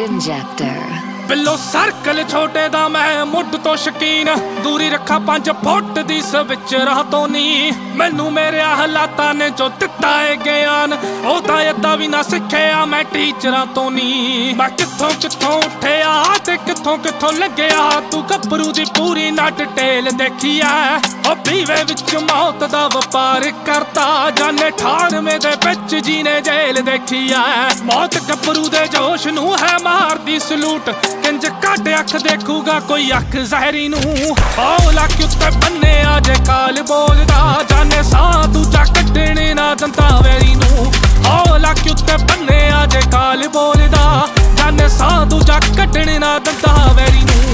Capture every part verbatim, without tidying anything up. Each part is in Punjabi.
Injector ਬਿੱਲੋ ਸਰਕਲ ਛੋਟੇ ਦਾ ਮੈਂ ਮੁੱਢ ਤੋਂ ਸ਼ਕੀਨ ਦੂਰੀ ਰੱਖਾ ਪੰਜ ਫੁੱਟ ਦੀ ਸਵਿਚ ਰਾਹ ਤੋਂ ਨੀ ਮੈਨੂੰ ਮੇਰੇ ਹਾਲਾਤਾਂ ਨੇ ਜੋ ਦਿੱਤਾ ਏ ਗਿਆਨ ਉਹ ਤਾਂ ਏਦਾਂ ਵੀ ਨਾ ਸਿੱਖਿਆ ਮੈਂ ਟੀਚਰਾਂ ਤੋਂ ਨੀ ਮੈਂ ਕਿੱਥੋਂ ਕਿੱਥੋਂ ਉੱਠਿਆ ਤੇ ਕਿੱਥੋਂ ਕਿੱਥੋਂ ਲੱਗਿਆ ਤੂੰ ਗੱਭਰੂ ਦੀ ਪੂਰੀ ਨਾ ਡਿਟੇਲ ਦੇਖੀ ਐ ਉਹ ਪੀਵੇ ਵਿੱਚ ਮੌਤ ਦਾ ਵਪਾਰ ਕਰਤਾ ਜਾਨੇ ਅਠਾਰਵੇਂ ਦੇ ਵਿੱਚ ਜੀਨੇ ਜੇਲ ਦੇਖੀ ਐ ਮੌਤ ਗੱਭਰੂ ਦੇ ਜੋਸ਼ ਨੂੰ ਹੈ ਮਾਰਦੀ ਸਲੂਟ ਕਿੰਜ ਕੱਢ ਅੱਖ ਦੇਖੂਗਾ ਕੋਈ ਅੱਖ ਜ਼ਹਿਰੀ ਨੂੰ ਉਹ ਲੱਕ ਉੱਤੇ ਬੰਨੇ ਆ ਜੇ ਕਾਲ ਬੋਲਦਾ ਜਾਨੇ ਸਾਹ ਦੂਜਾ ਕੱਢਣੇ ਨਾ ਦੰਤਾ ਵੈਰੀ ਨੂੰ ਉਹ ਲੱਕ ਉੱਤੇ ਬੰਨੇ ਆ ਜੇ ਕਾਲ ਬੋਲਦਾ ਜਾਨੇ ਸਾਹ ਦੂਜਾ ਕੱਢਣੇ ਨਾ ਦੰਤਾ ਵੈਰੀ ਨੂੰ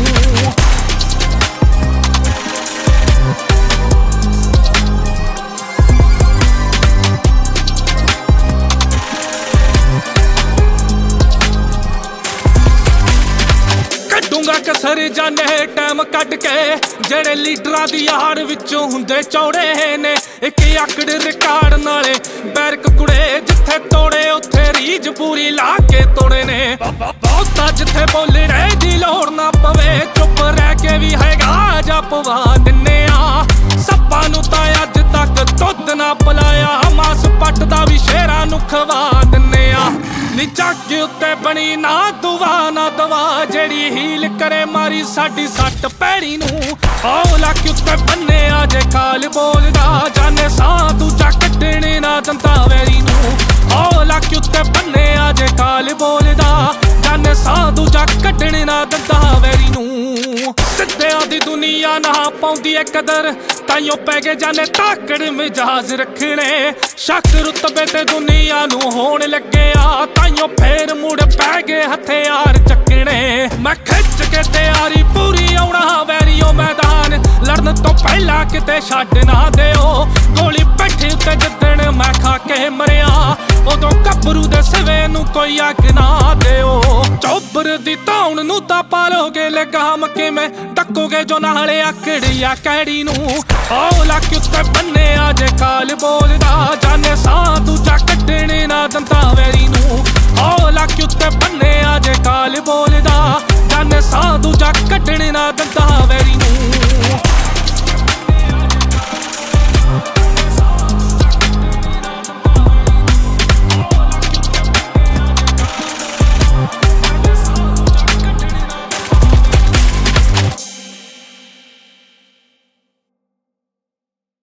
ਕਸਰ ਜਾਨੇ ਟਾਈਮ ਕੱਢ ਕੇ ਜਿਹੜੇ ਲੀਡਰਾਂ ਦੀ ਯਾਰ ਵਿੱਚੋਂ ਹੁੰਦੇ ਚੌੜੇ ਨੇ ਇੱਕ ਆਕੜ ਰਿਕਾਰਡ ਨਾਲੇ ਬੈਰਕ ਕੁੜੇ ਜਿੱਥੇ ਤੋੜੇ ਉੱਥੇ ਰੀਜ ਪੂਰੀ ਲਾ ਕੇ ਤੋੜੇ ਨੇ ਬਹੁਤਾ ਜਿੱਥੇ ਬੋਲਣੇ ਦੀ ਲੋੜ ਨਾ ਪਵੇ ਚੁੱਪ ਰਹਿ ਕੇ ਵੀ ਹੈਗਾ ਜਾਂ ਪਵਾ ਦਿੰਨੇ ਆ ਸੱਪਾਂ ਨੂੰ ਤਾਂ ਅੱਜ ਤੱਕ ਦੁੱਧ ਨਾ ਪਿਲਾਇਆ ਮਾਸ ਪੱਟਦਾ ਵੀ ਸ਼ੇਰਾਂ ਨੂੰ ਖਵਾ ਦਿੰਨੇ ਆ ਨੀ ਚੱਕ ਉੱਤੇ ਬਣੀ ਨਾ ਦੁਆ ਨਾ ਦਵਾ ਜਿਹੜੀ ਹੀਲ ਕਰੇ ਮਾਰੀ ਸਾਡੀ ਸੱਟ ਪੈੜੀ ਨੂੰ ਉਹ ਲੱਕ ਉੱਤੇ ਬੰਨੇ ਆ ਜੇ ਕਾਲ ਬੋਲਦਾ ਜਾਨੇ ਸਾਹ ਦੂਜਾ ਕੱਢਣੇ ਨਾ ਦੰਤਾ ਵੈਰੀ ਨੂੰ ਉਹ ਲੱਕ ਉੱਤੇ ਬੰਨੇ ਆ ਜੇ ਕਾਲ ਬੋਲਦਾ ਜਾਨੇ ਸਾਹ ਦੂਜਾ ਕੱਢਣੇ ਨਾ ਦੰਤਾ ਵੈਰੀ ਨੂੰ ਸਿੱਧਿਆਂ ਦੀ ਦੁਨੀਆ ਨਾ ਪਾਉਂਦੀ ਏ ਕਦਰ ਤਾਈਓ ਪੈ ਗਏ ਜਾਨੇ ਤਾਕੜ ਮਿਜਾਜ ਰੱਖਣੇ ਸ਼ੱਕ ਰੁਤਬੇ ਤੇ ਦੁਨੀਆ ਨੂੰ ਹੋਣ ਲੱਗਿਆ ਤਾਈਓ ਫੇਰ ਮੁੜ ਪੈ ਗਏ ਹਥਿਆਰ ਚੱਕਣੇ ਮੈਂ ਖਿੱਚ ਕੇ ਤਿਆਰੀ ਪੂਰੀ ਆਉਣਾ ਵੈਰੀਓ ਮੈਦਾਨ ਲੜਨ ਤੋਂ ਪਹਿਲਾਂ ਕਿਤੇ ਛੱਡ ਨਾ ਦਿਓ ਗੋਲੀ ਪੈਠੇ ਉੱਤੇ ਜਿੱਦਣ ਮੈਂ ਖਾ ਕੇ ਮਰਿਆ ਉਦੋਂ ਗੱਭਰੂ ਦੇ ਸਿਵੇ ਨੂੰ ਕੋਈ ਅੱਗ ਨਾ ਦਿਓ ਚੋਬਰ ਦੀ ਧੌਣ ਨੂੰ ਤਾਂ ਪਾਲੋਗੇ ਲਗਾਮ ਕਿਵੇਂ ਡੱਕੋਗੇ ਜੋ ਨਾਲੇ ਆਕੜਿਆ ਕੈੜੀ ਨੂੰ ਉਹ ਲੱਕ ਉੱਤੇ ਬੰਨੇ ਆ ਜੇ ਕਾਲ ਬੋਲਦਾ ਜਾਨੇ ਸਾਹ ਦੂਜਾ ਕੱਢਣੇ ਨਾ ਦੰਤਾ ਵੈਰੀ ਨੂੰ ਉਹ ਲੱਕ ਉੱਤੇ ਬੰਨੇ ਆ ਜੇ ਕਾਲ ਬੋਲਦਾ ਜਾਨੇ ਸਾਹ ਦੂਜਾ ਕੱਢਣੇ ਨਾ ਦੰਤਾ ਵੈਰੀ